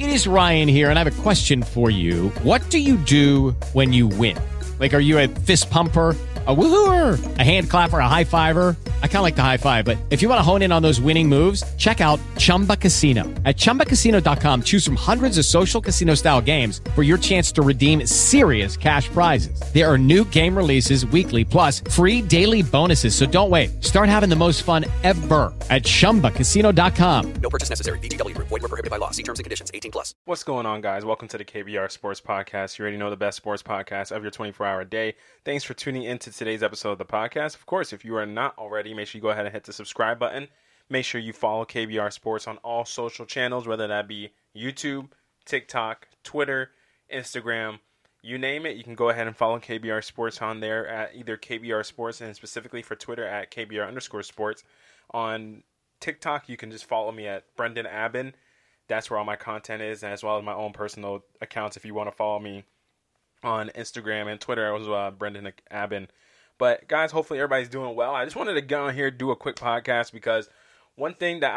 It is Ryan here, and I have a question for you. What do you do when you win? Like, are you a fist pumper, a woohooer, a hand clapper, a high fiver? I kind of like the high five, but if you want to hone in on those winning moves, check out Chumba Casino. At ChumbaCasino.com, choose from hundreds of social casino-style games for your chance to redeem serious cash prizes. There are new game releases weekly, plus free daily bonuses. So don't wait. Start having the most fun ever at ChumbaCasino.com. No purchase necessary. VGW Group. Void where prohibited by law. See terms and conditions. 18+. What's going on, guys? Welcome to the KBR Sports Podcast. You already know the best sports podcast of your 24-hour day. Thanks for tuning into today's episode of the podcast. Of course, if you are not already, make sure you go ahead and hit the subscribe button. Make sure you follow KBR Sports on all social channels, whether that be YouTube, TikTok, Twitter, Instagram, you name it. You can go ahead and follow KBR Sports on there at either KBR Sports and specifically for Twitter at KBR_sports. On TikTok, you can just follow me at Brendan Abbin. That's where all my content is, as well as my own personal accounts if you want to follow me on Instagram and Twitter as Brendan Abbin. But guys, hopefully everybody's doing well. I just wanted to get on here and do a quick podcast because one thing that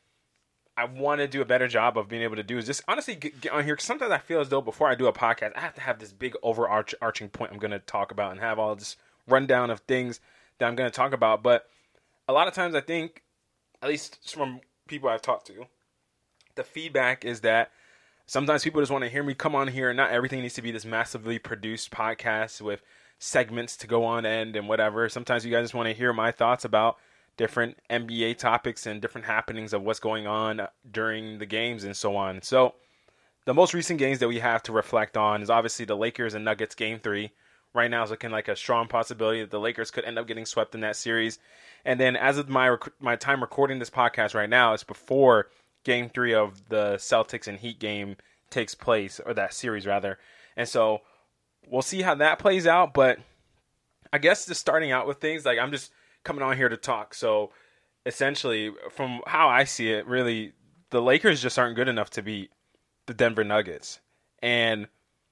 I want to do a better job of being able to do is just honestly get on here. Because sometimes I feel as though before I do a podcast, I have to have this big overarching point I'm going to talk about and have all this rundown of things that I'm going to talk about. But a lot of times I think, at least from people I've talked to, the feedback is that sometimes people just want to hear me come on here, and not everything needs to be this massively produced podcast with segments to go on end and whatever. Sometimes you guys just want to hear my thoughts about different NBA topics and different happenings of what's going on during the games and so on. So the most recent games that we have to reflect on is obviously the Lakers and Nuggets Game 3. Right now is looking like a strong possibility that the Lakers could end up getting swept in that series. And then as of my time recording this podcast right now, it's before Game 3 of the Celtics and Heat game takes place, or that series rather. And so we'll see how that plays out. But I guess just starting out with things, like I'm just coming on here to talk. So essentially, from how I see it, really, the Lakers just aren't good enough to beat the Denver Nuggets. And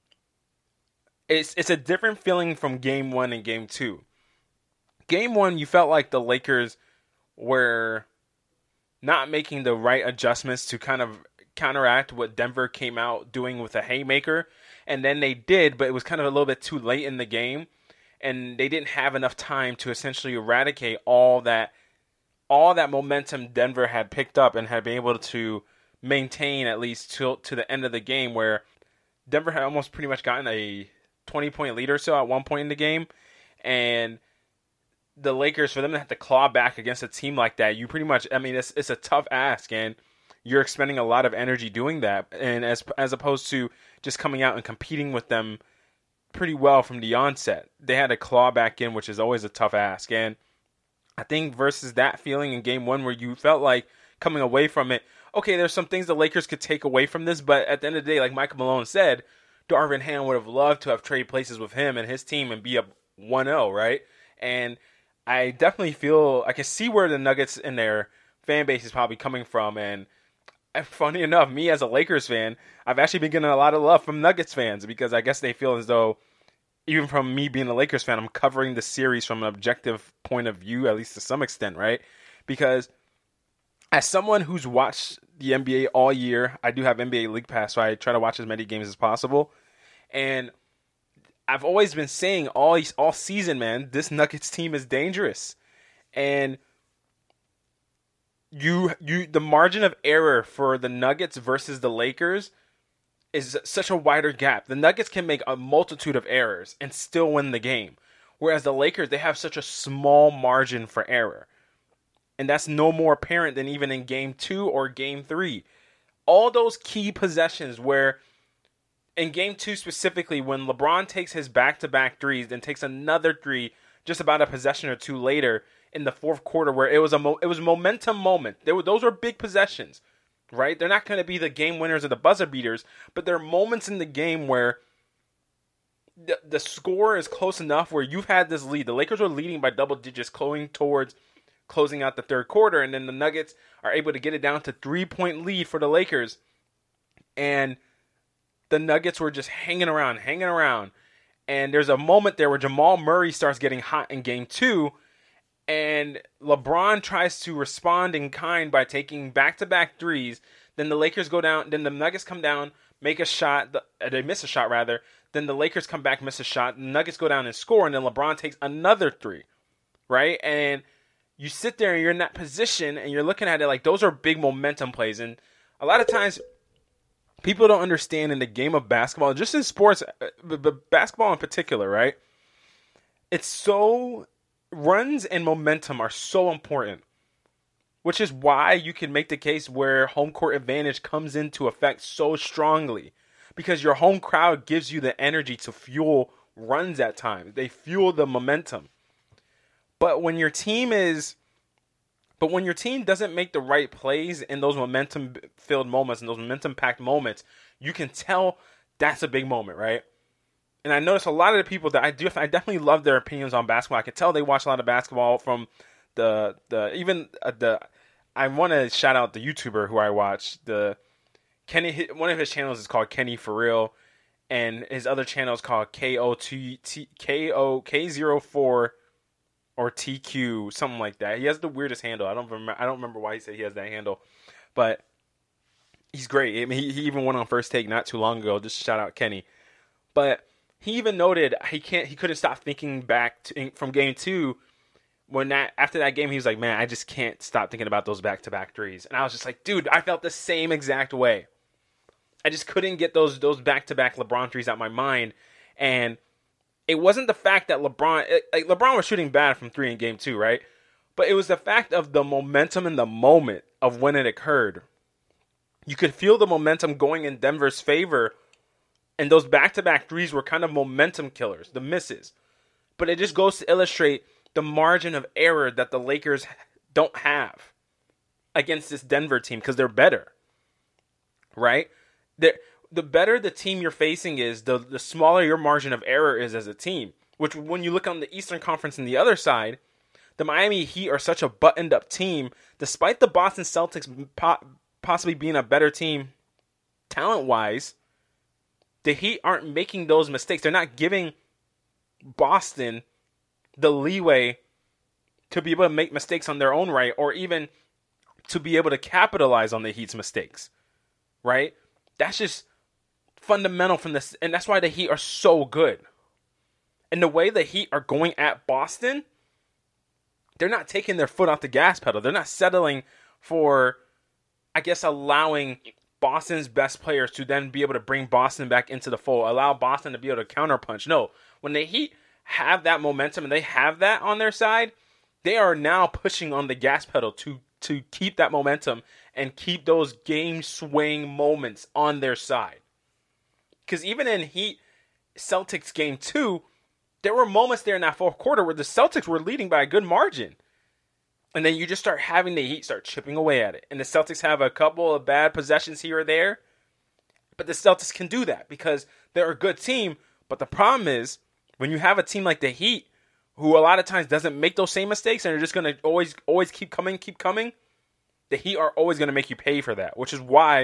it's a different feeling from Game 1 and Game 2. Game 1, you felt like the Lakers were not making the right adjustments to kind of counteract what Denver came out doing with a haymaker. And then they did, but it was kind of a little bit too late in the game. And they didn't have enough time to essentially eradicate all that momentum Denver had picked up and had been able to maintain at least to the end of the game, where Denver had almost pretty much gotten a 20-point lead or so at one point in the game. And the Lakers, for them to have to claw back against a team like that, you pretty much, I mean, it's a tough ask, and you're expending a lot of energy doing that. And as opposed to just coming out and competing with them pretty well from the onset, they had to claw back in, which is always a tough ask. And I think versus that feeling in Game 1 where you felt like coming away from it, okay, there's some things the Lakers could take away from this, but at the end of the day, like Michael Malone said, Darvin Ham would have loved to have traded places with him and his team and be up 1-0, right? And I definitely feel, I can see where the Nuggets and their fan base is probably coming from. And funny enough, me as a Lakers fan, I've actually been getting a lot of love from Nuggets fans because I guess they feel as though, even from me being a Lakers fan, I'm covering the series from an objective point of view, at least to some extent, right? Because as someone who's watched the NBA all year, I do have NBA League Pass, so I try to watch as many games as possible. And I've always been saying all season, man, this Nuggets team is dangerous. And the margin of error for the Nuggets versus the Lakers is such a wider gap. The Nuggets can make a multitude of errors and still win the game. Whereas the Lakers, they have such a small margin for error. And that's no more apparent than even in Game 2 or Game 3. All those key possessions where, in Game 2 specifically, when LeBron takes his back-to-back threes, then takes another three just about a possession or two later in the fourth quarter, where it was a momentum moment. Those were big possessions, right? They're not going to be the game winners or the buzzer beaters, but there are moments in the game where the score is close enough where you've had this lead. The Lakers were leading by double digits going towards closing out the third quarter, and then the Nuggets are able to get it down to 3-point lead for the Lakers. And the Nuggets were just hanging around. And there's a moment there where Jamal Murray starts getting hot in Game 2, and LeBron tries to respond in kind by taking back-to-back threes Then the Lakers go down. Then the Nuggets come down, make a shot. They miss a shot, rather. Then the Lakers come back, miss a shot. The Nuggets go down and score, and then LeBron takes another three, right? And you sit there and you're in that position, and you're looking at it like those are big momentum plays. And a lot of times people don't understand in the game of basketball, just in sports, but basketball in particular, right? It's so, runs and momentum are so important, which is why you can make the case where home court advantage comes into effect so strongly, because your home crowd gives you the energy to fuel runs at times. They fuel the momentum. But when your team doesn't make the right plays in those momentum-filled moments, in those momentum-packed moments, you can tell that's a big moment, right? And I notice a lot of the people that I definitely love their opinions on basketball. I can tell they watch a lot of basketball from I want to shout out the YouTuber who I watch. Kenny, one of his channels is called Kenny For Real, and his other channel is called K04 or TQ, something like that. He has the weirdest handle. I don't remember why he said he has that handle, but he's great. I mean, he even went on First Take not too long ago. Just shout out Kenny. But he even noted he couldn't stop thinking back from game 2. After that game, he was like, man, I just can't stop thinking about those back-to-back threes. And I was just like, dude, I felt the same exact way. I just couldn't get those back-to-back LeBron threes out of my mind. And it wasn't the fact that LeBron was shooting bad from 3 in game 2, right? But it was the fact of the momentum in the moment of when it occurred. You could feel the momentum going in Denver's favor, and those back-to-back threes were kind of momentum killers, the misses. But it just goes to illustrate the margin of error that the Lakers don't have against this Denver team, because they're better, right? The better the team you're facing is, the smaller your margin of error is as a team. Which, when you look on the Eastern Conference on the other side, the Miami Heat are such a buttoned-up team, despite the Boston Celtics possibly being a better team talent-wise. The Heat aren't making those mistakes. They're not giving Boston the leeway to be able to make mistakes on their own right, or even to be able to capitalize on the Heat's mistakes, right? That's just fundamental from this, and that's why the Heat are so good. And the way the Heat are going at Boston, they're not taking their foot off the gas pedal. They're not settling for, I guess, allowing Boston's best players to then be able to bring Boston back into the fold, allow Boston to be able to counterpunch. No, when the Heat have that momentum and they have that on their side, they are now pushing on the gas pedal to keep that momentum and keep those game swing moments on their side. Because even in Heat Celtics game 2, there were moments there in that fourth quarter where the Celtics were leading by a good margin. And then you just start having the Heat start chipping away at it. And the Celtics have a couple of bad possessions here or there. But the Celtics can do that because they're a good team. But the problem is, when you have a team like the Heat, who a lot of times doesn't make those same mistakes and are just going to always keep coming, the Heat are always going to make you pay for that, which is why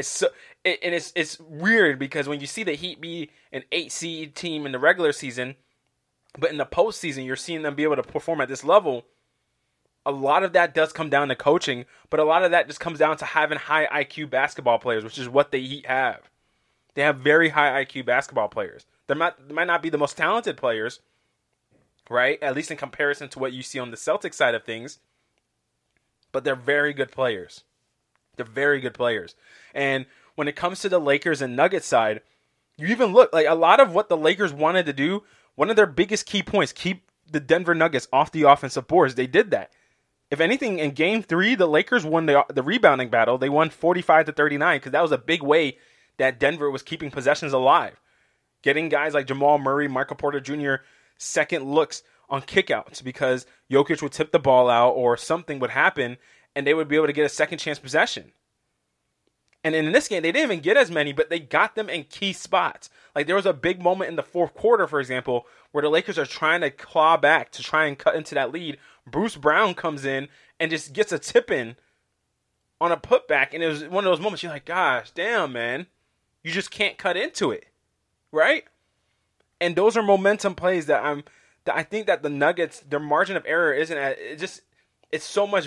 it's weird, because when you see the Heat be an 8 seed team in the regular season, but in the postseason you're seeing them be able to perform at this level, a lot of that does come down to coaching, but a lot of that just comes down to having high IQ basketball players, which is what the Heat have. They have very high IQ basketball players. They might not be the most talented players, right? At least in comparison to what you see on the Celtics side of things. But they're very good players. They're very good players. And when it comes to the Lakers and Nuggets side, you even look, like a lot of what the Lakers wanted to do, one of their biggest key points, keep the Denver Nuggets off the offensive boards. They did that. If anything, in Game 3, the Lakers won the rebounding battle. They won 45-39 because that was a big way that Denver was keeping possessions alive. Getting guys like Jamal Murray, Michael Porter Jr. second looks on kickouts because Jokic would tip the ball out or something would happen and they would be able to get a second chance possession. And in this game, they didn't even get as many, but they got them in key spots. Like there was a big moment in the fourth quarter, for example, where the Lakers are trying to claw back to try and cut into that lead. Bruce Brown comes in and just gets a tip in on a putback. And it was one of those moments you're like, gosh, damn, man. You just can't cut into it. Right? And those are momentum plays that I think that the Nuggets, their margin of error isn't it's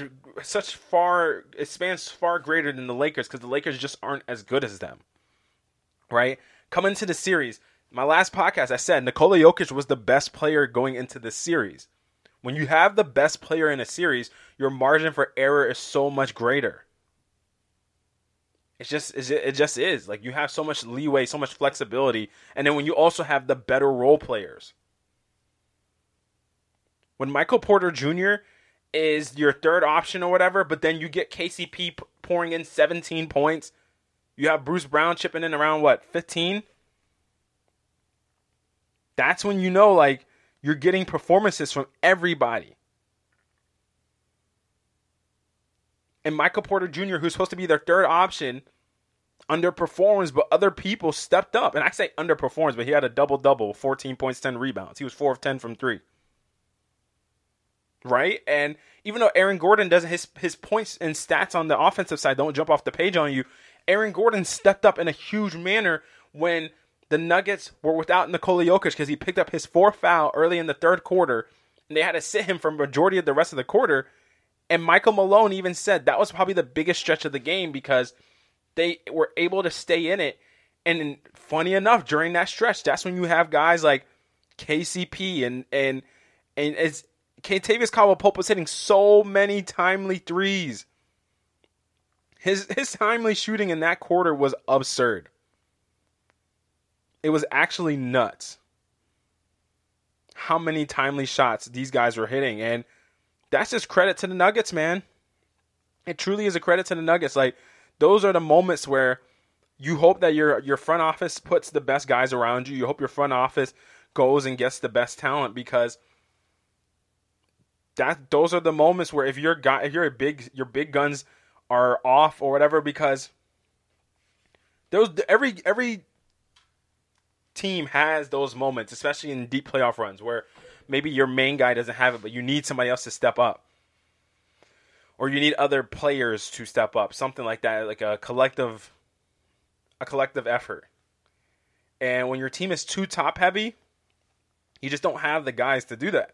it spans far greater than the Lakers because the Lakers just aren't as good as them, right? Coming into the series, my last podcast, I said Nikola Jokic was the best player going into this series. When you have the best player in a series, your margin for error is so much greater. It just is. Like, you have so much leeway, so much flexibility, and then when you also have the better role players. When Michael Porter Jr. is your third option or whatever, but then you get KCP pouring in 17 points, you have Bruce Brown chipping in around, 15? That's when you know, like, you're getting performances from everybody. And Michael Porter Jr., who's supposed to be their third option, underperforms, but other people stepped up. And I say underperforms, but he had a double-double, 14 points, 10 rebounds. He was 4 of 10 from 3. Right? And even though Aaron Gordon doesn't, his points and stats on the offensive side don't jump off the page on you, Aaron Gordon stepped up in a huge manner when the Nuggets were without Nikola Jokic because he picked up his fourth foul early in the third quarter, and they had to sit him for the majority of the rest of the quarter. And Michael Malone even said that was probably the biggest stretch of the game because they were able to stay in it. And funny enough, during that stretch, that's when you have guys like KCP and as Kentavious Caldwell-Pope was hitting so many timely threes. His timely shooting in that quarter was absurd. It was actually nuts how many timely shots these guys were hitting. And that's just credit to the Nuggets, man. It truly is a credit to the Nuggets. Like, those are the moments where you hope that your front office puts the best guys around you. You hope your front office goes and gets the best talent because those are the moments where if your big guns are off or whatever, because every team has those moments, especially in deep playoff runs where maybe your main guy doesn't have it, but you need somebody else to step up. Or you need other players to step up, something like that, like a collective effort. And when your team is too top heavy, you just don't have the guys to do that.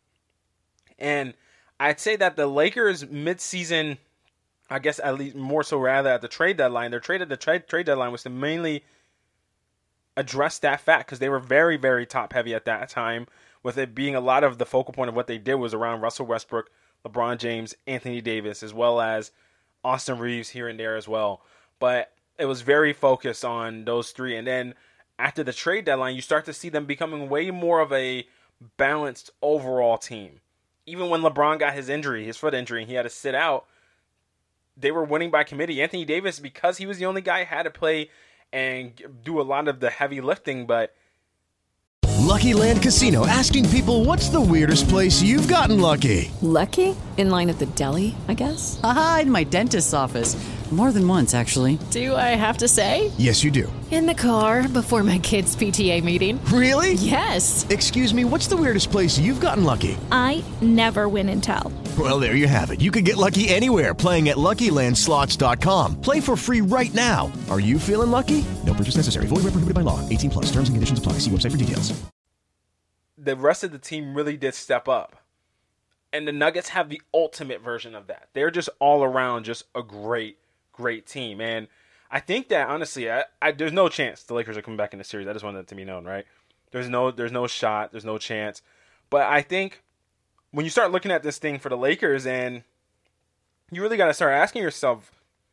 And I'd say that the Lakers midseason, I guess at least more so rather at the trade deadline, their trade at the trade deadline was to mainly address that fact because they were very, very top heavy at that time, with it being a lot of the focal point of what they did was around Russell Westbrook, LeBron James, Anthony Davis, as well as Austin Reeves here and there as well. But it was very focused on those three. And then after the trade deadline, you start to see them becoming way more of a balanced overall team. Even when LeBron got his foot injury, and he had to sit out, they were winning by committee. Anthony Davis, because he was the only guy, had to play and do a lot of the heavy lifting, but Lucky Land Casino, asking people, what's the weirdest place you've gotten lucky? Lucky? In line at the deli, I guess? Aha, in my dentist's office. More than once, actually. Do I have to say? Yes, you do. In the car before my kids' PTA meeting. Really? Yes. Excuse me, what's the weirdest place you've gotten lucky? I never win and tell. Well, there you have it. You can get lucky anywhere, playing at LuckyLandSlots.com. Play for free right now. Are you feeling lucky? No purchase necessary. Void where prohibited by law. 18 plus. Terms and conditions apply. See website for details. The rest of the team really did step up. And the Nuggets have the ultimate version of that. They're just all around just a great team. And I think that, honestly, there's no chance the Lakers are coming back in the series. I just want that to be known, right? There's no shot. There's no chance. But I think when you start looking at this thing for the Lakers, and you really got to start asking yourself,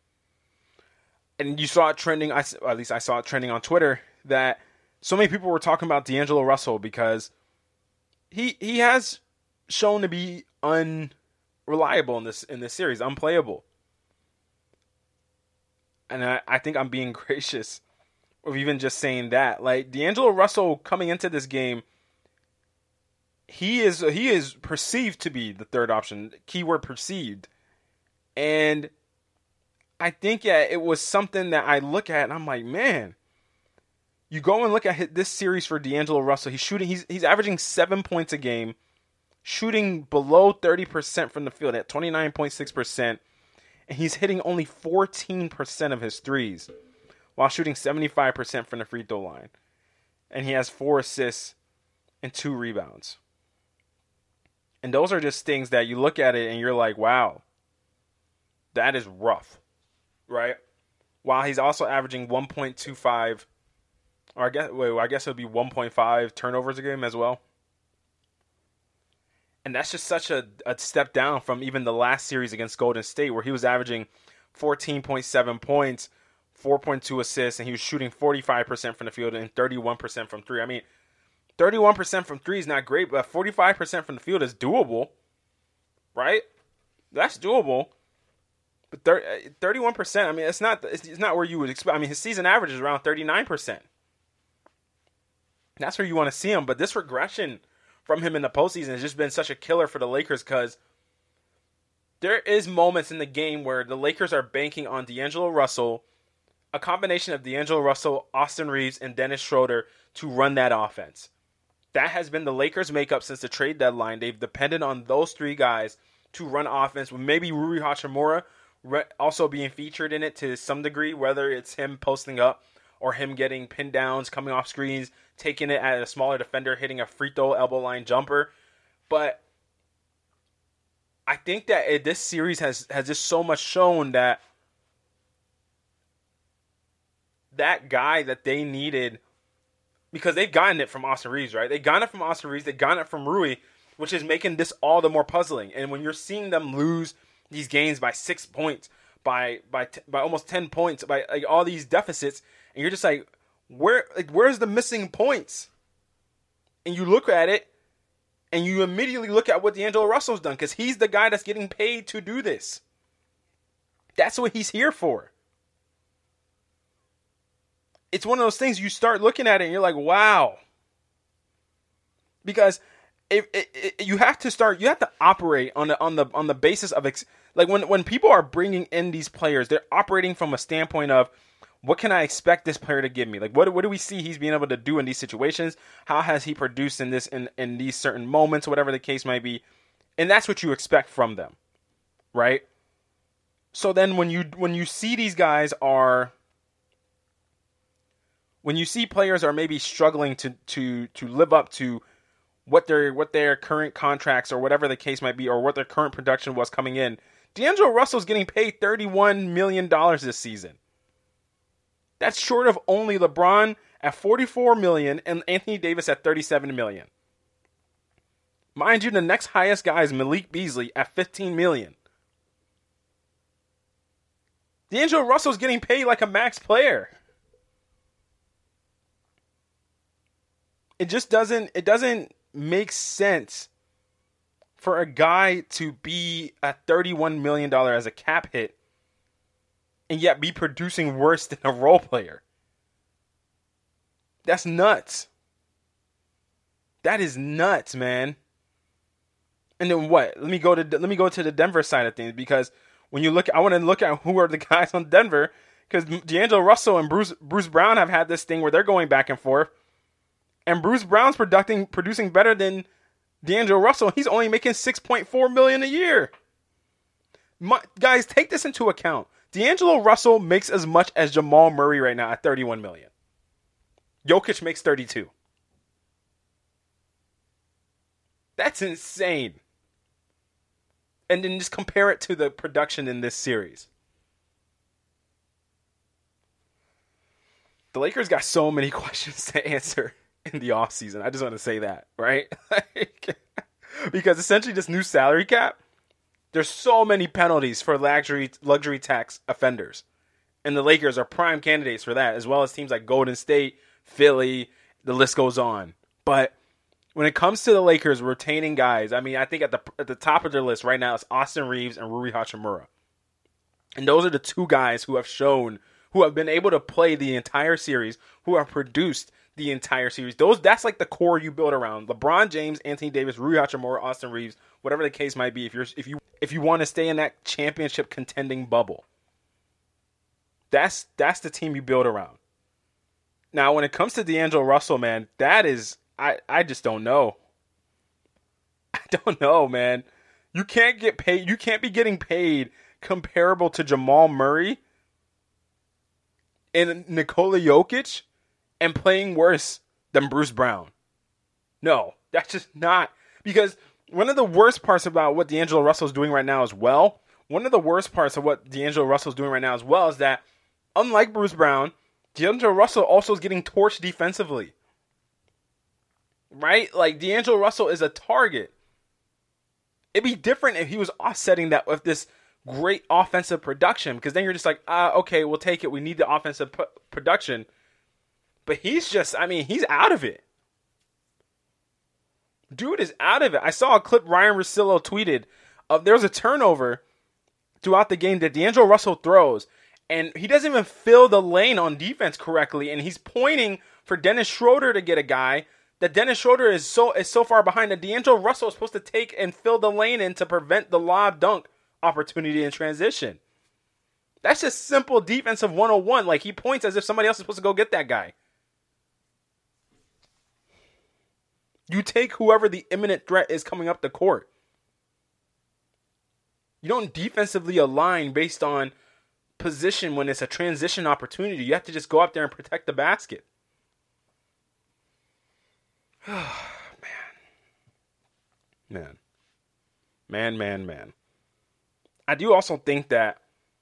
and you saw it trending, at least I saw it trending on Twitter, that so many people were talking about D'Angelo Russell because he has shown to be unreliable in this series, unplayable. And I think I'm being gracious of even just saying that. Like, D'Angelo Russell coming into this game, he is perceived to be the third option. Keyword perceived. And I think it was something that I look at and I'm like, man, you go and look at this series for D'Angelo Russell. He's averaging 7 points a game, shooting below 30% from the field at 29.6%. And he's hitting only 14% of his threes while shooting 75% from the free throw line. And he has 4 assists and 2 rebounds. And those are just things that you look at it and you're like, wow, that is rough, right? While he's also averaging 1.25, or I guess it would be 1.5 turnovers a game as well. And that's just such a step down from even the last series against Golden State, where he was averaging 14.7 points, 4.2 assists, and he was shooting 45% from the field and 31% from three. I mean, 31% from three is not great, but 45% from the field is doable, right? That's doable. But 31%, I mean, it's not where you would expect. I mean, his season average is around 39%. That's where you want to see him. But this regression from him in the postseason has just been such a killer for the Lakers, because there is moments in the game where the Lakers are banking on D'Angelo Russell, a combination of D'Angelo Russell, Austin Reeves, and Dennis Schroeder to run that offense. That has been the Lakers' makeup since the trade deadline. They've depended on those three guys to run offense, with maybe Rui Hachimura also being featured in it to some degree, whether it's him posting up or him getting pin downs, coming off screens, taking it at a smaller defender, hitting a free throw elbow line jumper. But I think that this series has just so much shown that guy that they needed, because they've gotten it from Austin Reeves, right? They got it from Austin Reeves. They got it from Rui, which is making this all the more puzzling. And when you're seeing them lose these games by 6 points, by almost 10 points, by like all these deficits, and you're just like, where's the missing points? And you look at it, and you immediately look at what D'Angelo Russell's done, because he's the guy that's getting paid to do this. That's what he's here for. It's one of those things you start looking at it and you're like, wow. Because you have to operate on the basis of like when people are bringing in these players, they're operating from a standpoint of, what can I expect this player to give me? Like, what do we see he's being able to do in these situations? How has he produced in these certain moments, whatever the case might be? And that's what you expect from them, right? So then when you see these guys are, when you see players are maybe struggling to live up to what their current contracts or whatever the case might be, or what their current production was coming in, D'Angelo Russell's getting paid $31 million this season. That's short of only LeBron at $44 million and Anthony Davis at $37 million. Mind you, the next highest guy is Malik Beasley at $15 million. D'Angelo Russell's getting paid like a max player. It just doesn't make sense for a guy to be at $31 million as a cap hit and yet be producing worse than a role player. That's nuts. That is nuts, man. And then what? Let me go to the Denver side of things, because when you look, I want to look at who are the guys on Denver, because D'Angelo Russell and Bruce Brown have had this thing where they're going back and forth, and Bruce Brown's producing better than D'Angelo Russell. He's only making $6.4 million a year. Guys, take this into account. D'Angelo Russell makes as much as Jamal Murray right now at $31 million. Jokic makes $32. That's insane. And then just compare it to the production in this series. The Lakers got so many questions to answer in the offseason. I just want to say that, right? Because essentially this new salary cap, there's so many penalties for luxury tax offenders. And the Lakers are prime candidates for that, as well as teams like Golden State, Philly, the list goes on. But when it comes to the Lakers retaining guys, I mean, I think at the top of their list right now is Austin Reeves and Rui Hachimura. And those are the two guys who have been able to play the entire series, who have produced the entire series. That's like the core you build around. LeBron James, Anthony Davis, Rui Hachimura, Austin Reeves, whatever the case might be, if you want to stay in that championship contending bubble. That's the team you build around. Now, when it comes to D'Angelo Russell, man, that is, I just don't know. I don't know, man. You can't get paid. You can't be getting paid comparable to Jamal Murray and Nikola Jokic and playing worse than Bruce Brown. No, that's just not. Because One of the worst parts about what D'Angelo Russell's doing right now as well, is that unlike Bruce Brown, D'Angelo Russell also is getting torched defensively. Right? Like, D'Angelo Russell is a target. It'd be different if he was offsetting that with this great offensive production, because then you're just like, okay, we'll take it. We need the offensive production. But he's out of it. Dude is out of it. I saw a clip Ryan Russillo tweeted of there's a turnover throughout the game that D'Angelo Russell throws, and he doesn't even fill the lane on defense correctly, and he's pointing for Dennis Schroeder to get a guy that Dennis Schroeder is so far behind that D'Angelo Russell is supposed to take and fill the lane in to prevent the lob dunk opportunity in transition. That's just simple defensive 101. Like, he points as if somebody else is supposed to go get that guy. You take whoever the imminent threat is coming up the court. You don't defensively align based on position when it's a transition opportunity. You have to just go up there and protect the basket. Man. I do also think that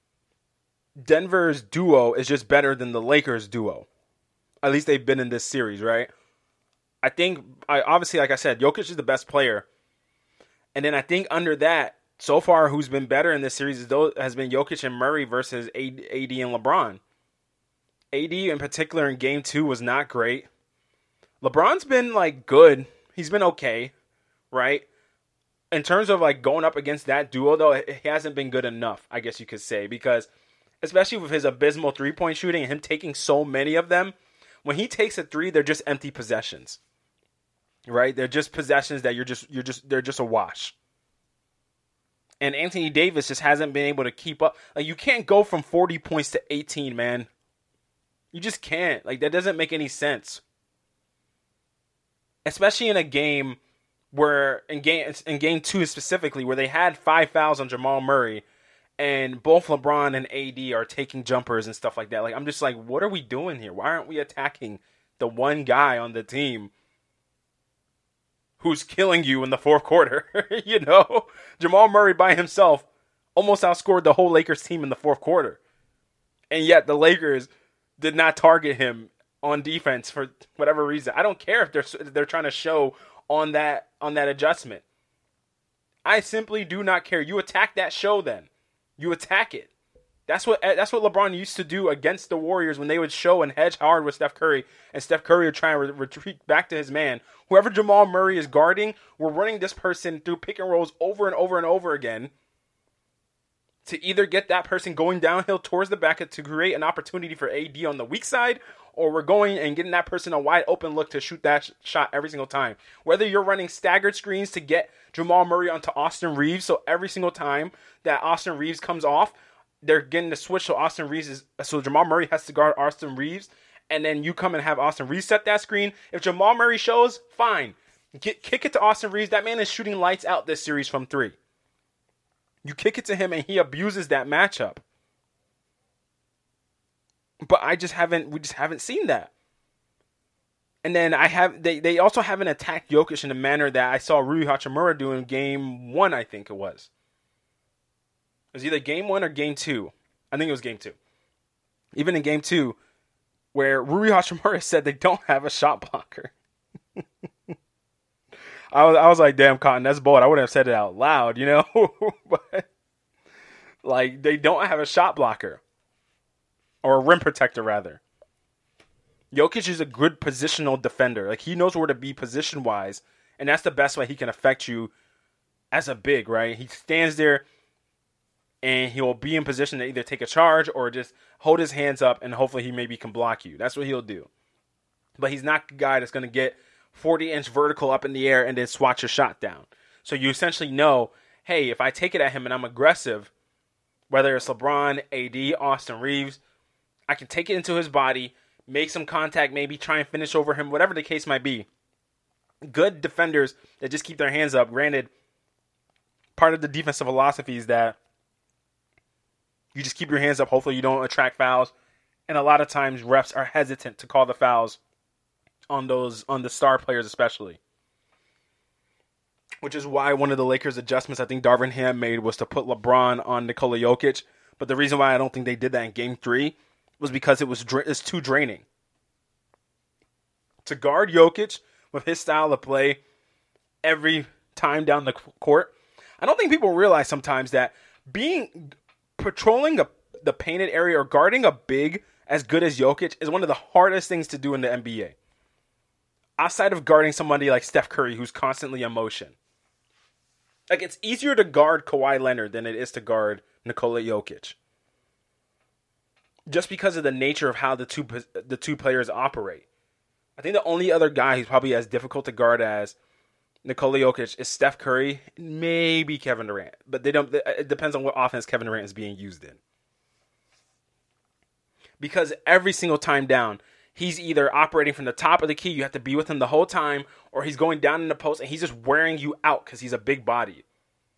Denver's duo is just better than the Lakers duo. At least they've been in this series, right? I think, obviously, like I said, Jokic is the best player. And then I think under that, so far, who's been better in this series has been Jokic and Murray versus AD and LeBron. AD, in particular, in Game 2 was not great. LeBron's been, like, good. He's been okay, right? In terms of, like, going up against that duo, though, he hasn't been good enough, I guess you could say. Because, especially with his abysmal three-point shooting and him taking so many of them, when he takes a three, they're just empty possessions. Right? They're just possessions that they're just a wash. And Anthony Davis just hasn't been able to keep up. Like, you can't go from 40 points to 18, man. You just can't. Like, that doesn't make any sense. Especially in a game where, in game 2 specifically, where they had 5 fouls on Jamal Murray, and both LeBron and AD are taking jumpers and stuff like that. Like, I'm just like, what are we doing here? Why aren't we attacking the one guy on the team who's killing you in the fourth quarter? You know, Jamal Murray by himself almost outscored the whole Lakers team in the fourth quarter. And yet the Lakers did not target him on defense for whatever reason. I don't care if they're trying to show on that adjustment. I simply do not care. You attack that show then. You attack it. That's what LeBron used to do against the Warriors when they would show and hedge hard with Steph Curry, and Steph Curry would try and retreat back to his man. Whoever Jamal Murray is guarding, we're running this person through pick and rolls over and over and over again to either get that person going downhill towards the basket to create an opportunity for AD on the weak side, or we're going and getting that person a wide open look to shoot that shot every single time. Whether you're running staggered screens to get Jamal Murray onto Austin Reeves, so every single time that Austin Reeves comes off, they're getting the switch so Jamal Murray has to guard Austin Reeves, and then you come and have Austin Reeves set that screen. If Jamal Murray shows, fine. Kick it to Austin Reeves. That man is shooting lights out this series from 3. You kick it to him, and he abuses that matchup. But we just haven't seen that. And then they also haven't attacked Jokic in a manner that I saw Rui Hachimura do in Game 1, I think it was. It was either Game 1 or Game 2. I think it was Game 2. Even in Game 2, where Rui Hachimura said they don't have a shot blocker. I was like, damn, Cotton, that's bold. I wouldn't have said it out loud, you know? But, like, they don't have a shot blocker. Or a rim protector, rather. Jokic is a good positional defender. Like, he knows where to be position-wise, and that's the best way he can affect you as a big, right? He stands there, and he'll be in position to either take a charge or just hold his hands up, and hopefully he maybe can block you. That's what he'll do. But he's not the guy that's going to get 40-inch vertical up in the air and then swat your shot down. So you essentially know, hey, if I take it at him and I'm aggressive, whether it's LeBron, AD, Austin Reeves, I can take it into his body, make some contact, maybe try and finish over him, whatever the case might be. Good defenders that just keep their hands up. Granted, part of the defensive philosophy is that you just keep your hands up. Hopefully you don't attract fouls. And a lot of times refs are hesitant to call the fouls on the star players especially. which is why one of the Lakers' adjustments I think Darvin Ham made was to put LeBron on Nikola Jokic. But the reason why I don't think they did that in Game 3 was because it's too draining. To guard Jokic with his style of play every time down the court, I don't think people realize sometimes that patrolling the painted area or guarding a big as good as Jokic is one of the hardest things to do in the NBA. Outside of guarding somebody like Steph Curry, who's constantly in motion. Like, it's easier to guard Kawhi Leonard than it is to guard Nikola Jokic. Just because of the nature of how the two players operate. I think the only other guy who's probably as difficult to guard as Nikola Jokic is Steph Curry, maybe Kevin Durant. But it depends on what offense Kevin Durant is being used in. Because every single time down, he's either operating from the top of the key, you have to be with him the whole time, or he's going down in the post and he's just wearing you out because he's a big body.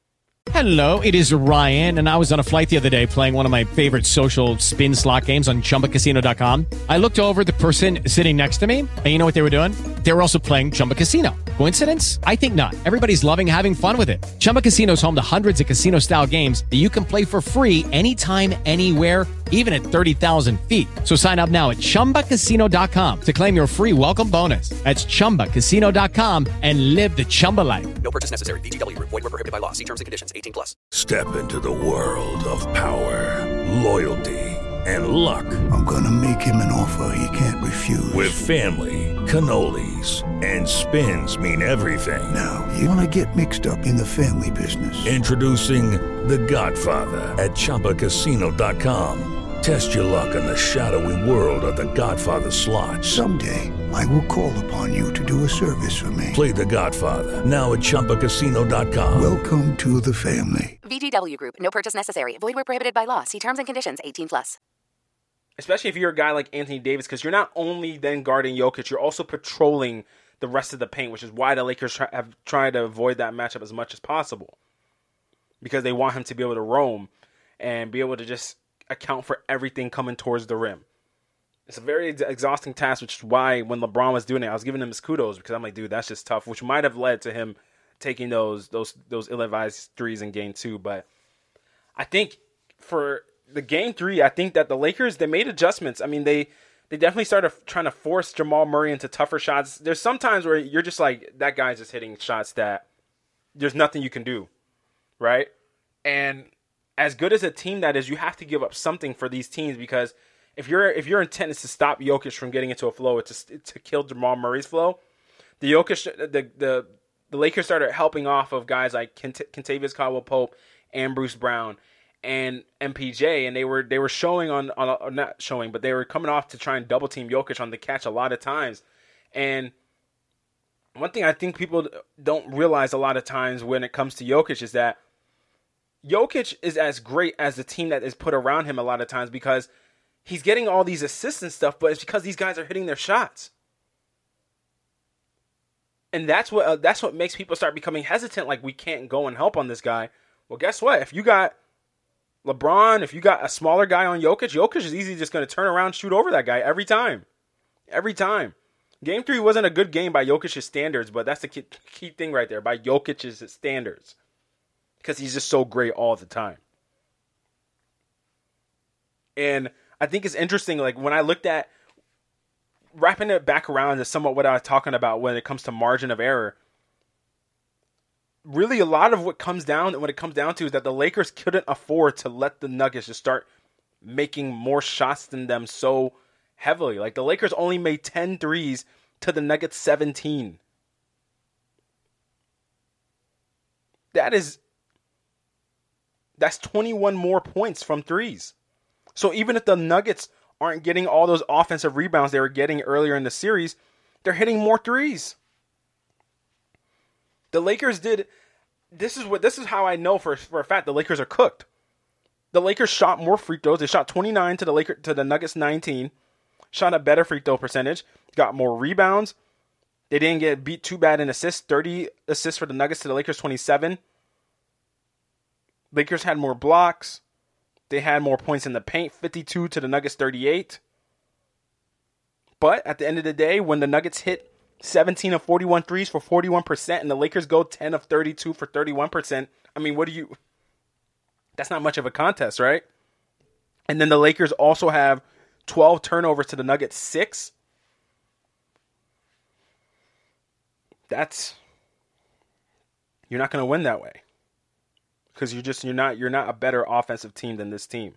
Hello, it is Ryan, and I was on a flight the other day playing one of my favorite social spin slot games on ChumbaCasino.com. I looked over at the person sitting next to me, and you know what they were doing? They were also playing Chumba Casino. Coincidence? I think not. Everybody's loving having fun with it. Chumba Casino is home to hundreds of casino-style games that you can play for free anytime, anywhere, even at 30,000 feet. So sign up now at ChumbaCasino.com to claim your free welcome bonus. That's ChumbaCasino.com and live the Chumba life. No purchase necessary. VGW Group. Void where prohibited by law. See terms and conditions. 18+. Step into the world of power, loyalty, and luck. I'm gonna make him an offer he can't refuse. With family, cannolis, and spins mean everything. Now, you wanna get mixed up in the family business. Introducing The Godfather at ChumbaCasino.com. Test your luck in the shadowy world of The Godfather slot. Someday, I will call upon you to do a service for me. Play The Godfather, now at ChumbaCasino.com. Welcome to the family. VGW Group. No purchase necessary. Void where prohibited by law. See terms and conditions. 18+. Especially if you're a guy like Anthony Davis, because you're not only then guarding Jokic, you're also patrolling the rest of the paint, which is why the Lakers have tried to avoid that matchup as much as possible. Because they want him to be able to roam and be able to just account for everything coming towards the rim. It's a very exhausting task, which is why when LeBron was doing it, I was giving him his kudos because I'm like, dude, that's just tough, which might have led to him taking those ill-advised threes in Game 2. But I think for the Game 3, I think that the Lakers, they made adjustments. I mean, they definitely started trying to force Jamal Murray into tougher shots. There's some times where you're just like, that guy's just hitting shots that there's nothing you can do, right? And as good as a team that is, you have to give up something for these teams, because if your intent is to stop Jokic from getting into a flow, it's to kill Jamal Murray's flow, the Lakers started helping off of guys like Kentavious Caldwell-Pope and Bruce Brown and MPJ, and they were showing not showing, but they were coming off to try and double team Jokic on the catch a lot of times. And one thing I think people don't realize a lot of times when it comes to Jokic is that Jokic is as great as the team that is put around him a lot of times, because he's getting all these assists and stuff, but it's because these guys are hitting their shots. And that's what makes people start becoming hesitant, like, we can't go and help on this guy. Well, guess what? If you got LeBron, if you got a smaller guy on Jokic is easily just going to turn around and shoot over that guy every time. Every time. Game 3 wasn't a good game by Jokic's standards, but that's the key thing right there, by Jokic's standards. Because he's just so great all the time. And I think it's interesting, like, when I looked at wrapping it back around to somewhat what I was talking about when it comes to margin of error, really a lot of what it comes down to is that the Lakers couldn't afford to let the Nuggets just start making more shots than them so heavily. Like, the Lakers only made 10 threes to the Nuggets 17. That's 21 more points from threes. So even if the Nuggets aren't getting all those offensive rebounds they were getting earlier in the series, they're hitting more threes. The Lakers did. This is how I know for a fact the Lakers are cooked. The Lakers shot more free throws. They shot 29 to the Nuggets 19. Shot a better free throw percentage. Got more rebounds. They didn't get beat too bad in assists. 30 assists for the Nuggets to the Lakers 27. Lakers had more blocks. They had more points in the paint, 52 to the Nuggets 38. But at the end of the day, when the Nuggets hit 17 of 41 threes for 41%, and the Lakers go 10 of 32 for 31%. I mean, that's not much of a contest, right? And then the Lakers also have 12 turnovers to the Nuggets 6. You're not going to win that way. Because you're not a better offensive team than this team.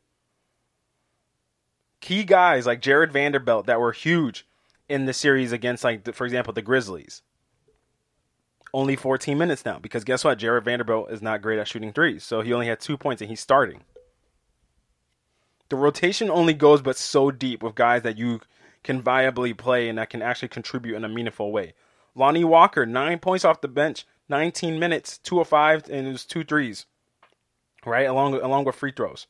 Key guys like Jared Vanderbilt that were huge in the series against, like, for example, the Grizzlies. Only 14 minutes now, because guess what? Jared Vanderbilt is not great at shooting threes, so he only had 2 points and he's starting. The rotation only goes but so deep with guys that you can viably play and that can actually contribute in a meaningful way. Lonnie Walker, 9 points off the bench, 19 minutes, 2 of 5, and it was 2 threes, right? Along with free throws.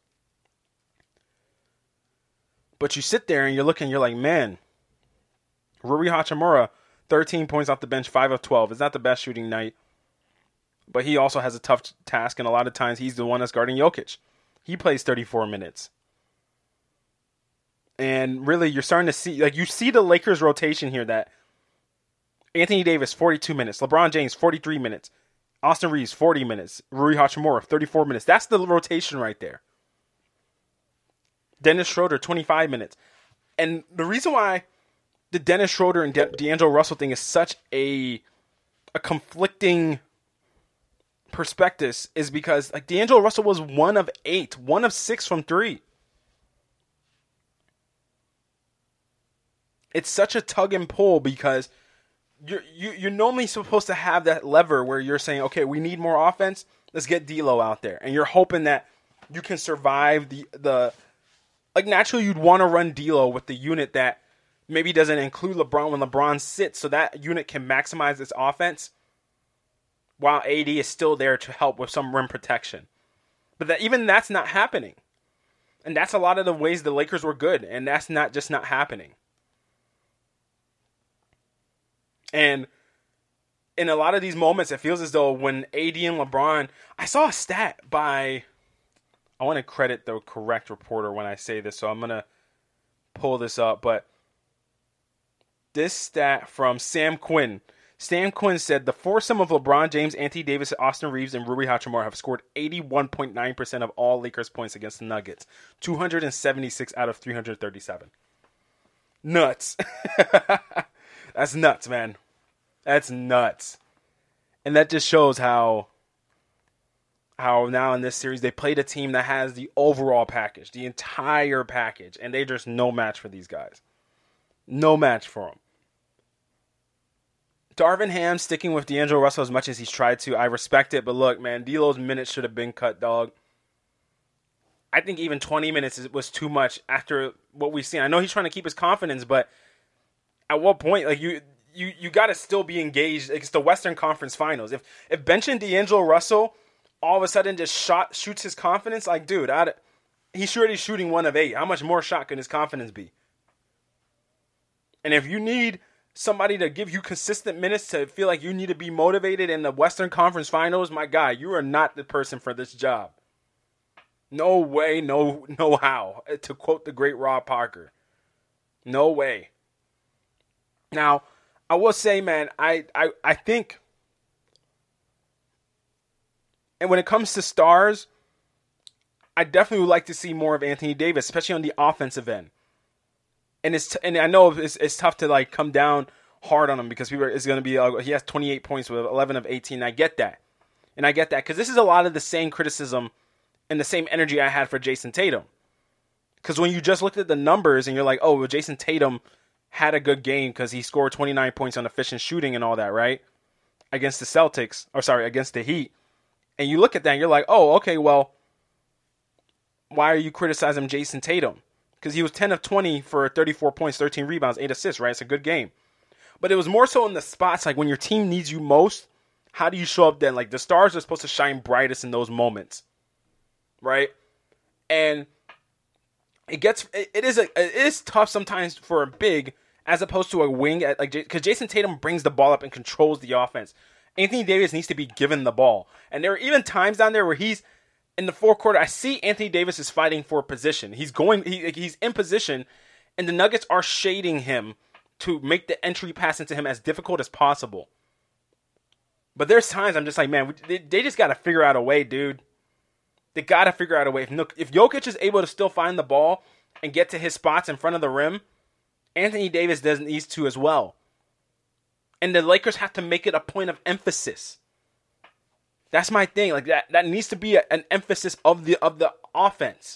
But you sit there and you're looking, you're like, man, Rui Hachimura, 13 points off the bench, 5 of 12. It's not the best shooting night, but he also has a tough task, and a lot of times he's the one that's guarding Jokic. He plays 34 minutes. And really, you're starting to see, like, you see the Lakers rotation here that Anthony Davis, 42 minutes. LeBron James, 43 minutes. Austin Reeves, 40 minutes. Rui Hachimura, 34 minutes. That's the rotation right there. Dennis Schroeder, 25 minutes. And the reason why the Dennis Schroeder and D'Angelo Russell thing is such a conflicting perspective is because, like, D'Angelo Russell was 1 of 8, 1 of 6 from 3. It's such a tug and pull because you're normally supposed to have that lever where you're saying, okay, we need more offense. Let's get D'Lo out there. And you're hoping that you can survive the like, naturally you'd want to run D'Lo with the unit that maybe doesn't include LeBron when LeBron sits, so that unit can maximize its offense while AD is still there to help with some rim protection. But even that's not happening. And that's a lot of the ways the Lakers were good, and that's not happening. And in a lot of these moments, it feels as though when AD and LeBron... I saw a stat by... I want to credit the correct reporter when I say this, so I'm going to pull this up. But this stat from Sam Quinn. Sam Quinn said the foursome of LeBron James, Anthony Davis, Austin Reeves, and Rui Hachimura have scored 81.9% of all Lakers points against the Nuggets. 276 out of 337. Nuts. That's nuts, man. That's nuts. And that just shows how now in this series they played a team that has the overall package, the entire package, and they're just no match for these guys. No match for them. Darvin Ham sticking with D'Angelo Russell as much as he's tried to. I respect it, but look, man, D'Lo's minutes should have been cut, dog. I think even 20 minutes was too much after what we've seen. I know he's trying to keep his confidence, but at what point, like, you got to still be engaged. It's the Western Conference Finals. If benching D'Angelo Russell all of a sudden just shoots his confidence, like, dude, he's already shooting 1 of 8. How much more shot can his confidence be? And if you need somebody to give you consistent minutes to feel like you need to be motivated in the Western Conference Finals, my guy, you are not the person for this job. No way, no how. To quote the great Rob Parker. No way. Now, I will say, man, I think, and when it comes to stars, I definitely would like to see more of Anthony Davis, especially on the offensive end. And I know it's tough to, like, come down hard on him because it's going to be he has 28 points with 11 of 18. I get that, and I get that because this is a lot of the same criticism and the same energy I had for Jason Tatum. Because when you just looked at the numbers and you're like, oh, well, Jason Tatum had a good game because he scored 29 points on efficient shooting and all that, right? Against the Heat. And you look at that and you're like, oh, okay, well, why are you criticizing Jason Tatum? Because he was 10 of 20 for 34 points, 13 rebounds, 8 assists, right? It's a good game. But it was more so in the spots, like when your team needs you most, how do you show up then? Like, the stars are supposed to shine brightest in those moments, right? And it is tough sometimes for a big as opposed to a wing, because Jason Tatum brings the ball up and controls the offense. Anthony Davis needs to be given the ball. And there are even times down there where he's in the fourth quarter, I see Anthony Davis is fighting for a position. He's in position, and the Nuggets are shading him to make the entry pass into him as difficult as possible. But there's times I'm just like, man, they just got to figure out a way, dude. They got to figure out a way. If Jokic is able to still find the ball and get to his spots in front of the rim, Anthony Davis doesn't need to as well. And the Lakers have to make it a point of emphasis. That's my thing. Like that needs to be an emphasis of the offense.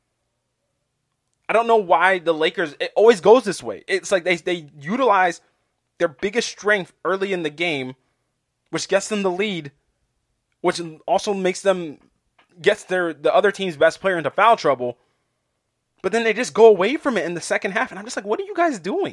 I don't know why the Lakers, it always goes this way. It's like they utilize their biggest strength early in the game, which gets them the lead, which also gets the other team's best player into foul trouble. But then they just go away from it in the second half. And I'm just like, what are you guys doing?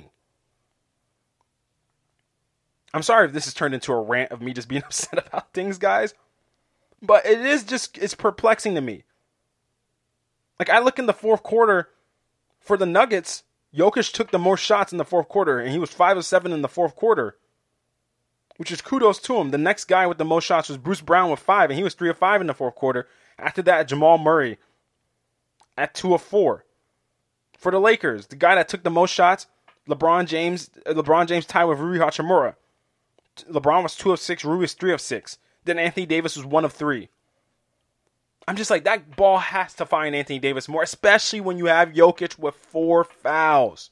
I'm sorry if this has turned into a rant of me just being upset about things, guys. But it's perplexing to me. Like, I look in the fourth quarter for the Nuggets, Jokic took the most shots in the fourth quarter, and he was 5 of 7 in the fourth quarter, which is kudos to him. The next guy with the most shots was Bruce Brown with 5, and he was 3 of 5 in the fourth quarter. After that, Jamal Murray at 2 of 4. For the Lakers, the guy that took the most shots, LeBron James tied with Rui Hachimura. LeBron was 2 of 6, Rui was 3 of 6. Then Anthony Davis was 1 of 3. I'm just like, that ball has to find Anthony Davis more, especially when you have Jokic with 4 fouls.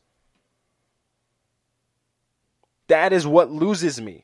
That is what loses me.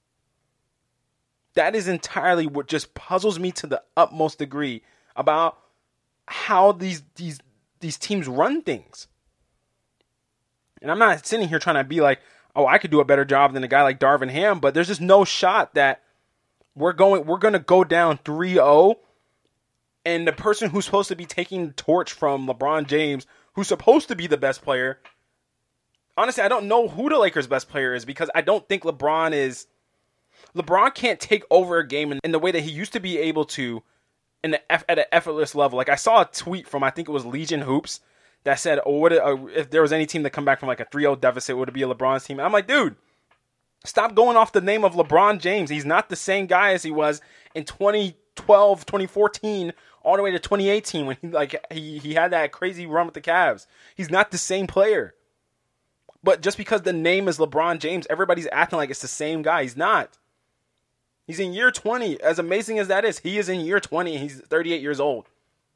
That is entirely what just puzzles me to the utmost degree about how these teams run things. And I'm not sitting here trying to be like, oh, I could do a better job than a guy like Darvin Ham, but there's just no shot that we're going to go down 3-0, and the person who's supposed to be taking the torch from LeBron James, who's supposed to be the best player, honestly, I don't know who the Lakers' best player is, because I don't think LeBron can't take over a game in the way that he used to be able to at an effortless level. Like, I saw a tweet from, I think it was Legion Hoops, that said, if there was any team that come back from like a 3-0 deficit, would it be a LeBron's team? And I'm like, dude, stop going off the name of LeBron James. He's not the same guy as he was in 2012, 2014, all the way to 2018 when he had that crazy run with the Cavs. He's not the same player. But just because the name is LeBron James, everybody's acting like it's the same guy. He's not. He's in year 20. As amazing as that is, he is in year 20 and he's 38 years old.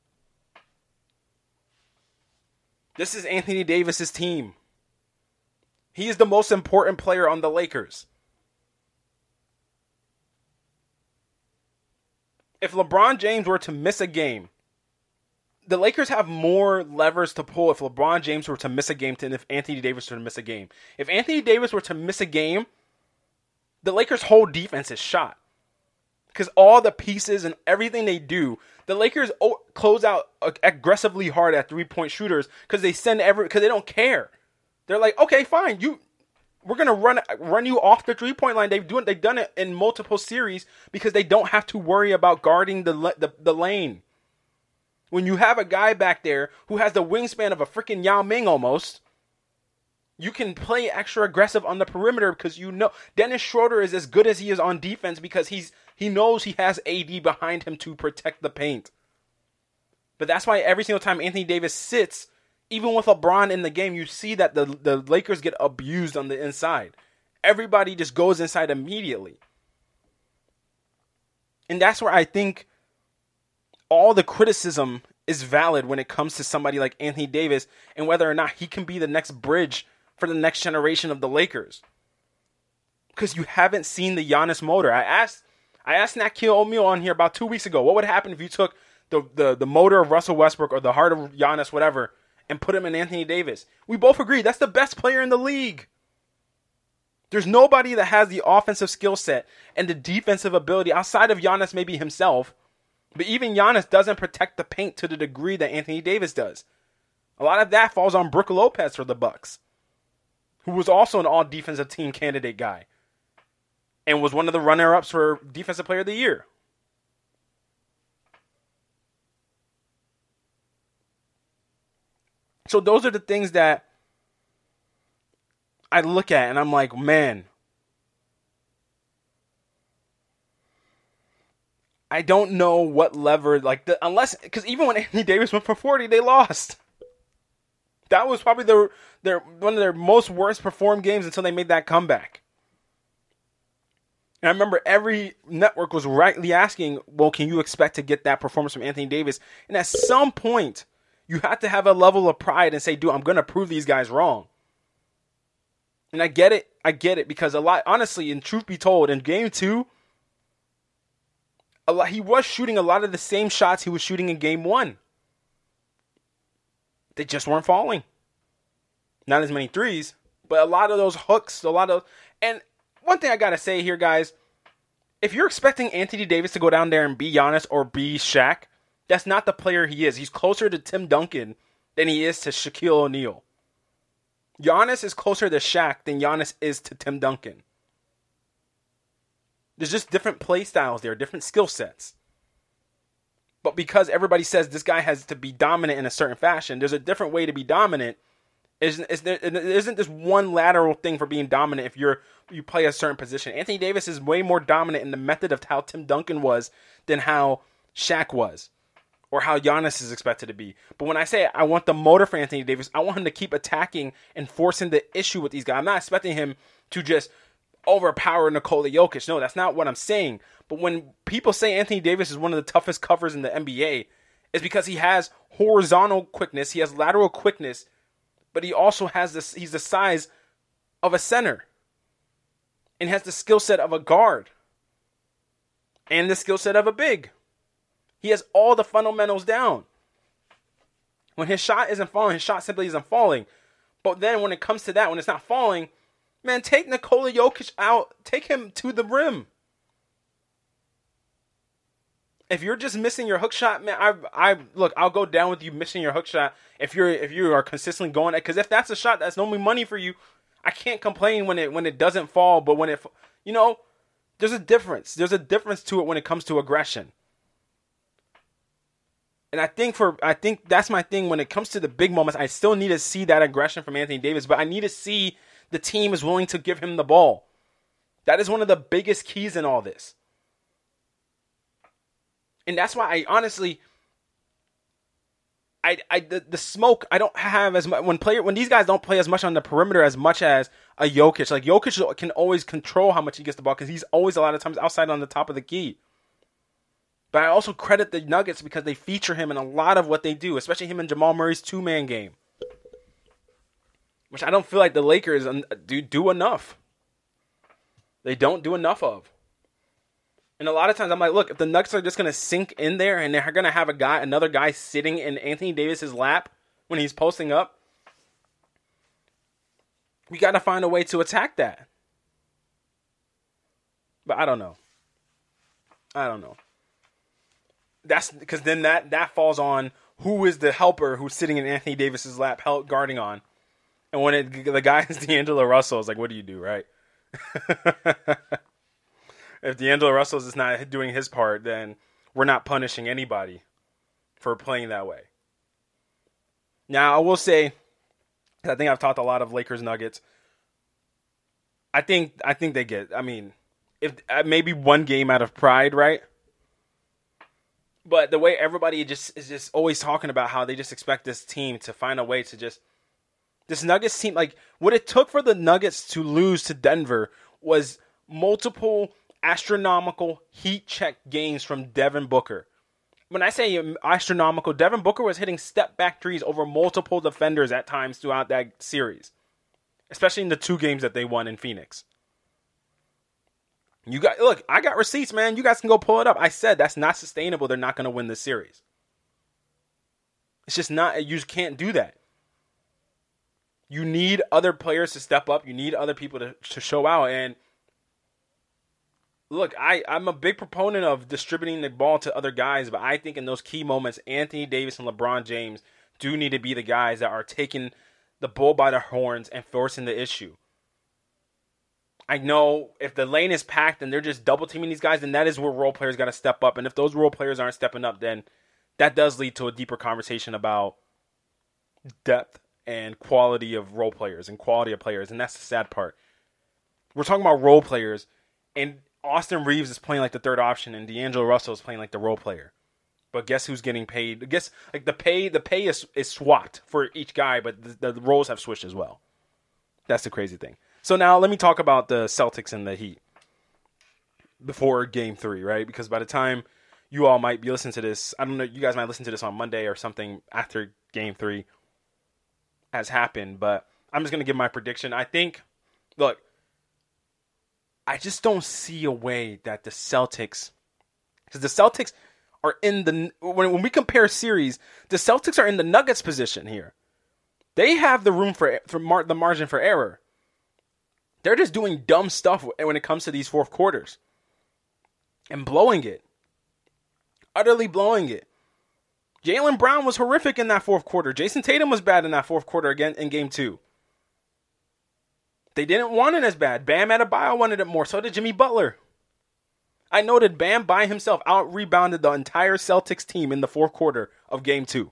This is Anthony Davis's team. He is the most important player on the Lakers. If LeBron James were to miss a game, the Lakers have more levers to pull if LeBron James were to miss a game than if Anthony Davis were to miss a game. If Anthony Davis were to miss a game, the Lakers' whole defense is shot. Because all the pieces and everything they do, the Lakers close out aggressively hard at three-point shooters because they don't care. They're like, okay, fine, we're gonna run you off the 3-point line. They've done it in multiple series because they don't have to worry about guarding the lane. When you have a guy back there who has the wingspan of a freaking Yao Ming almost, you can play extra aggressive on the perimeter because you know Dennis Schroeder is as good as he is on defense because he knows he has AD behind him to protect the paint. But that's why every single time Anthony Davis sits, even with LeBron in the game, you see that the Lakers get abused on the inside. Everybody just goes inside immediately. And that's where I think all the criticism is valid when it comes to somebody like Anthony Davis and whether or not he can be the next bridge for the next generation of the Lakers. Because you haven't seen the Giannis motor. I asked Shaquille O'Neal on here about 2 weeks ago, what would happen if you took the motor of Russell Westbrook or the heart of Giannis, whatever, and put him in Anthony Davis? We both agree that's the best player in the league. There's nobody that has the offensive skill set and the defensive ability outside of Giannis, maybe himself. But even Giannis doesn't protect the paint to the degree that Anthony Davis does. A lot of that falls on Brook Lopez for the Bucks, who was also an all-defensive team candidate guy and was one of the runner-ups for Defensive Player of the Year. So those are the things that I look at and I'm like, man, I don't know what lever, because even when Anthony Davis went for 40, they lost. That was probably one of their most worst performed games until they made that comeback. And I remember every network was rightly asking, well, can you expect to get that performance from Anthony Davis? And at some point, you have to have a level of pride and say, dude, I'm going to prove these guys wrong. And I get it because honestly, in truth be told, in game 2, he was shooting a lot of the same shots he was shooting in game 1. They just weren't falling. Not as many threes, but a lot of those hooks, and one thing I got to say here, guys, if you're expecting Anthony Davis to go down there and be Giannis or be Shaq, that's not the player he is. He's closer to Tim Duncan than he is to Shaquille O'Neal. Giannis is closer to Shaq than Giannis is to Tim Duncan. There's just different play styles there, different skill sets. But because everybody says this guy has to be dominant in a certain fashion, there's a different way to be dominant. There isn't this one lateral thing for being dominant if you play a certain position. Anthony Davis is way more dominant in the method of how Tim Duncan was than how Shaq was or how Giannis is expected to be. But when I say I want the motor for Anthony Davis, I want him to keep attacking and forcing the issue with these guys. I'm not expecting him to just overpower Nikola Jokic. No, that's not what I'm saying. But when people say Anthony Davis is one of the toughest covers in the NBA, it's because he has horizontal quickness, he has lateral quickness, but he also has this, he's the size of a center and has the skill set of a guard and the skill set of a big. He has all the fundamentals down. When his shot isn't falling, his shot simply isn't falling. But then when it comes to that, when it's not falling, man, take Nikola Jokic out. Take him to the rim. If you're just missing your hook shot, man, I'll go down with you missing your hook shot if you are consistently going it. Because if that's a shot that's normally money for you, I can't complain when it doesn't fall. But when there's a difference. There's a difference to it when it comes to aggression. And I think that's my thing when it comes to the big moments. I still need to see that aggression from Anthony Davis, but I need to see the team is willing to give him the ball. That is one of the biggest keys in all this. And that's why the smoke I don't have as much when these guys don't play as much on the perimeter as much as a Jokic. Like Jokic can always control how much he gets the ball because he's always a lot of times outside on the top of the key. But I also credit the Nuggets because they feature him in a lot of what they do, especially him and Jamal Murray's two-man game, which I don't feel like the Lakers do enough. They don't do enough of. And a lot of times I'm like, look, if the Nuggets are just going to sink in there and they're going to have another guy sitting in Anthony Davis's lap when he's posting up, we got to find a way to attack that. But I don't know. That's because then that falls on who is the helper who's sitting in Anthony Davis's lap guarding on. And when the guy is D'Angelo Russell, it's like, what do you do, right? If D'Angelo Russell is not doing his part, then we're not punishing anybody for playing that way. Now, I will say, I think I've talked a lot of Lakers Nuggets. I think they get, if maybe one game out of pride, right? But the way everybody is just always talking about how they just expect this team to find a way to just, this Nuggets team, like what it took for the Nuggets to lose to Denver was multiple astronomical heat check games from Devin Booker. When I say astronomical, Devin Booker was hitting step back threes over multiple defenders at times throughout that series, especially in the 2 games that they won in Phoenix. Look, I got receipts, man. You guys can go pull it up. I said that's not sustainable. They're not going to win this series. It's just not. You just can't do that. You need other players to step up. You need other people to show out. And look, I'm a big proponent of distributing the ball to other guys, but I think in those key moments, Anthony Davis and LeBron James do need to be the guys that are taking the bull by the horns and forcing the issue. I know if the lane is packed and they're just double teaming these guys, then that is where role players got to step up. And if those role players aren't stepping up, then that does lead to a deeper conversation about depth and quality of role players and quality of players. And that's the sad part. We're talking about role players, and Austin Reeves is playing like the third option, and D'Angelo Russell is playing like the role player. But guess who's getting paid? Guess like the pay is swapped for each guy, but the roles have switched as well. That's the crazy thing. So now let me talk about the Celtics and the Heat before Game 3, right? Because by the time you all might be listening to this, I don't know, you guys might listen to this on Monday or something after Game 3 has happened, but I'm just going to give my prediction. I think, look, I just don't see a way that the Celtics, because the Celtics are in the, when we compare series, the Celtics are in the Nuggets position here. They have the room for the margin for error. They're just doing dumb stuff when it comes to these fourth quarters and blowing it. Utterly blowing it. Jaylen Brown was horrific in that fourth quarter. Jason Tatum was bad in that fourth quarter again in Game 2. They didn't want it as bad. Bam Adebayo wanted it more. So did Jimmy Butler. I noted Bam by himself out-rebounded the entire Celtics team in the fourth quarter of Game 2.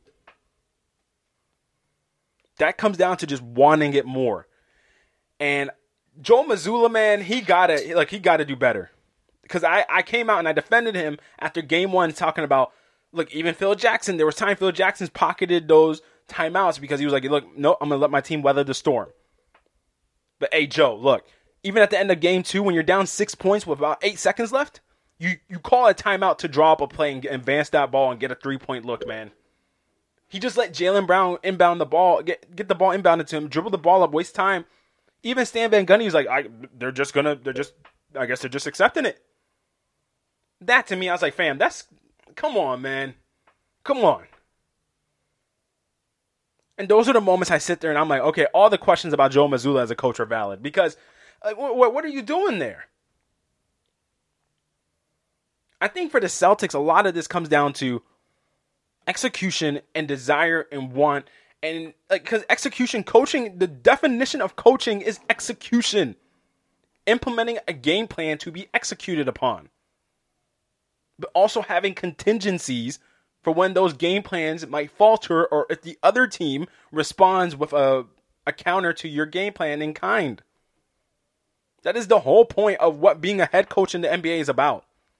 That comes down to just wanting it more. And Joe Mazzulla, man, he gotta do better. Because I came out and I defended him after Game 1 talking about, look, even Phil Jackson, there was time Phil Jackson's pocketed those timeouts because he was like, look, no, I'm going to let my team weather the storm. But, hey, Joe, look, even at the end of Game 2, when you're down 6 points with about 8 seconds left, you call a timeout to draw up a play and advance that ball and get a three-point look, man. He just let Jaylen Brown inbound the ball, get the ball inbounded to him, dribble the ball up, waste time. Even Stan Van Gundy was like, I guess they're just accepting it. That to me, I was like, fam, come on, man. Come on. And those are the moments I sit there and I'm like, okay, all the questions about Joe Mazzulla as a coach are valid. Because what are you doing there? I think for the Celtics, a lot of this comes down to execution and desire and want. And because execution, coaching, the definition of coaching is execution. Implementing a game plan to be executed upon. But also having contingencies for when those game plans might falter or if the other team responds with a counter to your game plan in kind. That is the whole point of what being a head coach in the NBA is about.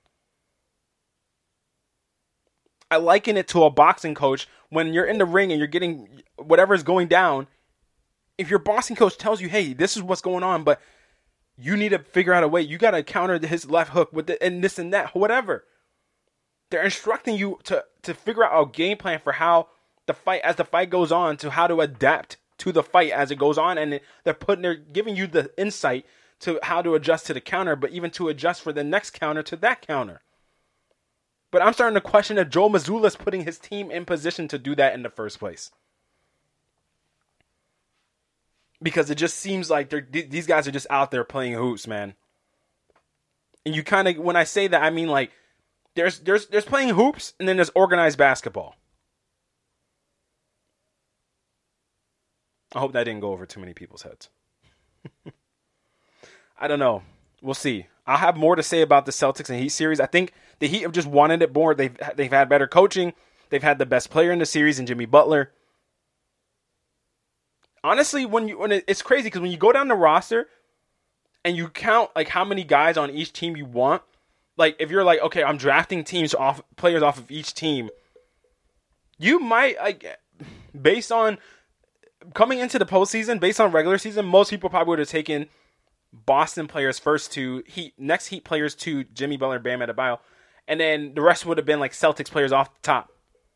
I liken it to a boxing coach. When you're in the ring and you're getting whatever's going down, if your boxing coach tells you, hey, this is what's going on, but you need to figure out a way, you got to counter his left hook with and this and that, whatever. They're instructing you to figure out a game plan for how as the fight goes on, to how to adapt to the fight as it goes on, and they're giving you the insight to how to adjust to the counter, but even to adjust for the next counter to that counter. But I'm starting to question if Joe Mazzulla is putting his team in position to do that in the first place. Because it just seems like these guys are just out there playing hoops, man. And you kind of, when I say that, I mean like, there's playing hoops, and then there's organized basketball. I hope that didn't go over too many people's heads. I don't know. We'll see. I'll have more to say about the Celtics and Heat series. I think the Heat have just wanted it more. They've had better coaching. They've had the best player in the series in Jimmy Butler. Honestly, it's crazy because when you go down the roster and you count like how many guys on each team you want, like if you're like, okay, I'm drafting players off of each team, you might, like, based on coming into the postseason, based on regular season, most people probably would have taken Boston players first to next Heat players to Jimmy Butler, Bam Adebayo, and then the rest would have been like Celtics players off the top.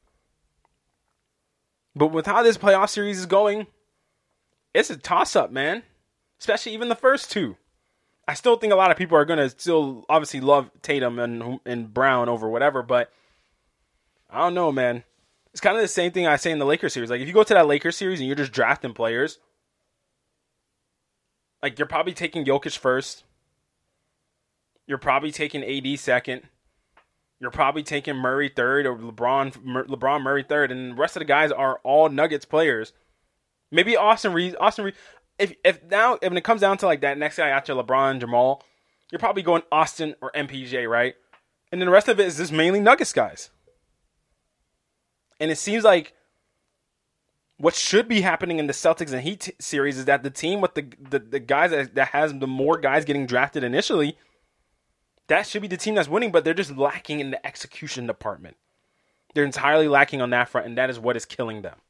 But with how this playoff series is going, it's a toss-up, man. Especially even the first two. I still think a lot of people are going to still obviously love Tatum and Brown over whatever, but I don't know, man. It's kind of the same thing I say in the Lakers series. Like, if you go to that Lakers series and you're just drafting players, like, you're probably taking Jokic first. You're probably taking AD second. You're probably taking Murray third, or LeBron Murray third, and the rest of the guys are all Nuggets players. Maybe Austin Reeves. If when it comes down to like that next guy after LeBron, Jamal, you're probably going Austin or MPJ, right? And then the rest of it is just mainly Nuggets guys. And it seems like what should be happening in the Celtics and Heat series is that the team with the guys that has the more guys getting drafted initially, that should be the team that's winning, but they're just lacking in the execution department. They're entirely lacking on that front, and that is what is killing them.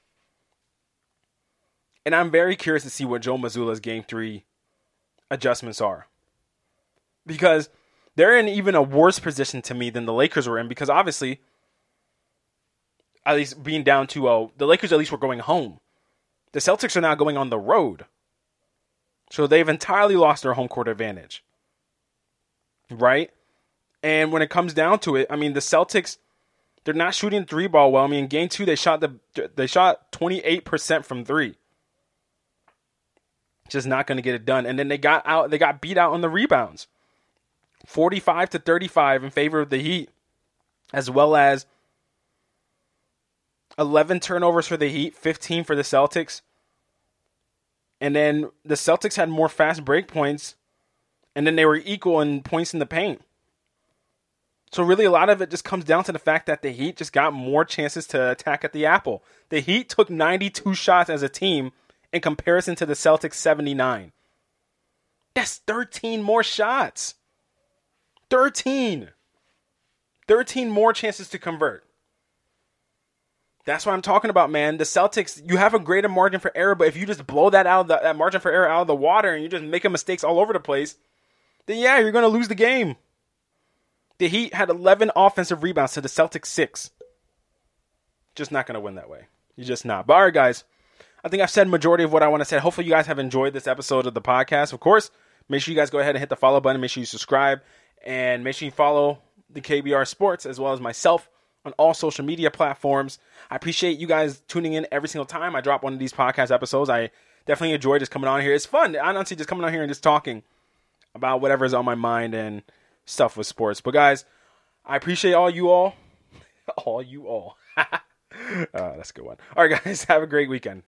And I'm very curious to see what Joe Mazzulla's Game 3 adjustments are. Because they're in even a worse position to me than the Lakers were in, because obviously, at least being down 2-0, the Lakers at least were going home. The Celtics are now going on the road. So they've entirely lost their home court advantage. Right? And when it comes down to it, I mean, the Celtics, they're not shooting 3-ball well. I mean, in Game 2, they shot 28% from 3. Just not going to get it done. And then they got beat out on the rebounds. 45-35 in favor of the Heat, as well as 11 turnovers for the Heat, 15 for the Celtics. And then the Celtics had more fast break points, and then they were equal in points in the paint. So really a lot of it just comes down to the fact that the Heat just got more chances to attack at the apple. The Heat took 92 shots as a team in comparison to the Celtics 79. That's 13 more shots. 13 more chances to convert. That's what I'm talking about, man. The Celtics, you have a greater margin for error, but if you just blow that margin for error out of the water and you're just making mistakes all over the place, then yeah, you're going to lose the game. The Heat had 11 offensive rebounds to the Celtics 6. Just not going to win that way. You're just not. But all right, guys, I think I've said majority of what I want to say. Hopefully you guys have enjoyed this episode of the podcast. Of course, make sure you guys go ahead and hit the follow button. Make sure you subscribe. And make sure you follow the KBR Sports as well as myself on all social media platforms. I appreciate you guys tuning in every single time I drop one of these podcast episodes. I definitely enjoy just coming on here. It's fun, honestly, just coming on here and just talking about whatever's on my mind and stuff with sports. But guys, I appreciate all you all. All you all. That's a good one. All right, guys, have a great weekend.